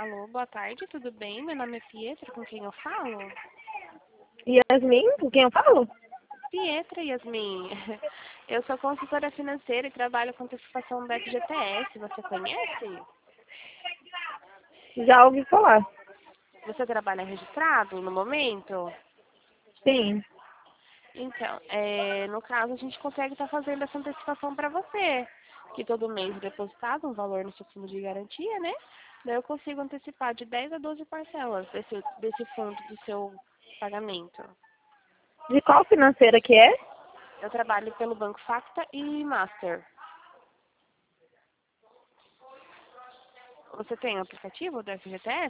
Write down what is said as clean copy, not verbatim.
Alô, boa tarde, tudo bem? Meu nome é Pietra, com quem eu falo? Yasmin, com quem eu falo? Pietra, Yasmin. Eu sou consultora financeira e trabalho com antecipação do FGTS. Você conhece? Já ouvi falar. Você trabalha registrado no momento? Sim. Então, no caso, a gente consegue estar fazendo essa antecipação para você. Que todo mês é depositado um valor no seu fundo de garantia, né? Daí eu consigo antecipar de 10 a 12 parcelas desse fundo do seu pagamento. De qual financeira que é? Eu trabalho pelo Banco Facta e Master. Você tem o aplicativo do FGTS?